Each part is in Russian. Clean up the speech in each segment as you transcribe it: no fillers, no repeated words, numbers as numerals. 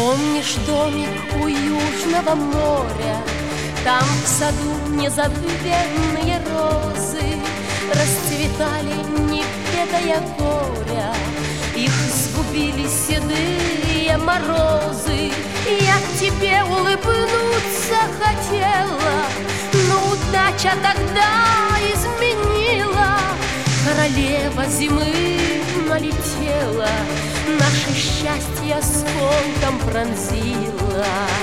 Помнишь домик у Южного моря? Там в саду незабвенные розы расцветали, не ведая горя. Их сгубили седые морозы. Я к тебе улыбнуться хотела, но удача тогда изменила. Королева зимы налетела, наше счастье осколком пронзила.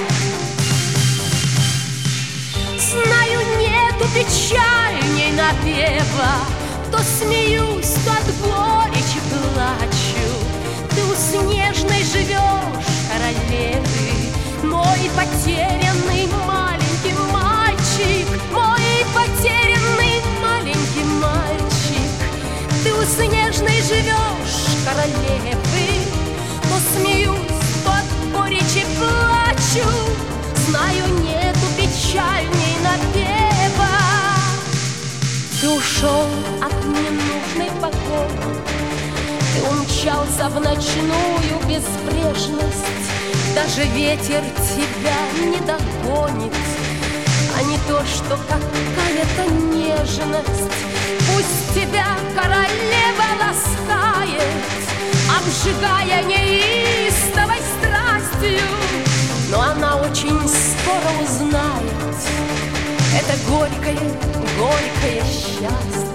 Знаю, нету печальней напева, то смеюсь, то от горечи плачу. Ты у снежной живешь, королевы, мой потерянный маленький мальчик, мой потерянный маленький мальчик. Ты у снежной живешь, королевы, то смеюсь, то от горечи плачу. Знаю, нету печальней напева. Ты ушел от ненужной покоя, ты умчался в ночную безбрежность. Даже ветер тебя не догонит, а не то, что какая-то нежность. Пусть тебя королева ласкает, обжигая неистовой страстью, но она очень скоро узнает это горькое, горькое счастье.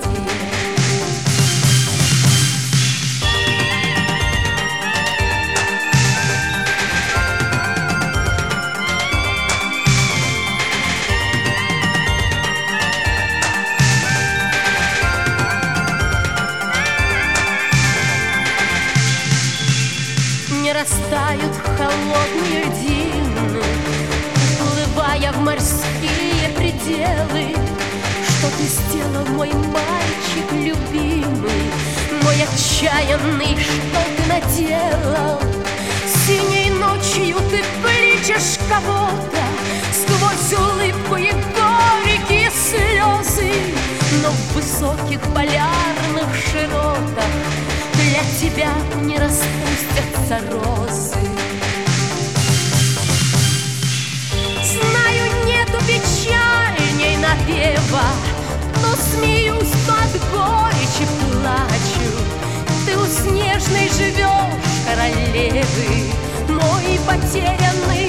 Не растают холодные дюны, уплывая в морские пределы. Что ты сделал, мой мальчик любимый, мой отчаянный, что ты наделал? Синей ночью ты кличешь кого-то, сквозь улыбку и горькие слезы, но в высоких полярных широтах для тебя не распустятся розы. Знаю, нету печальней напева, но смеюсь, от горечи плачу. Ты у снежной живешь, королевы, мой потерянный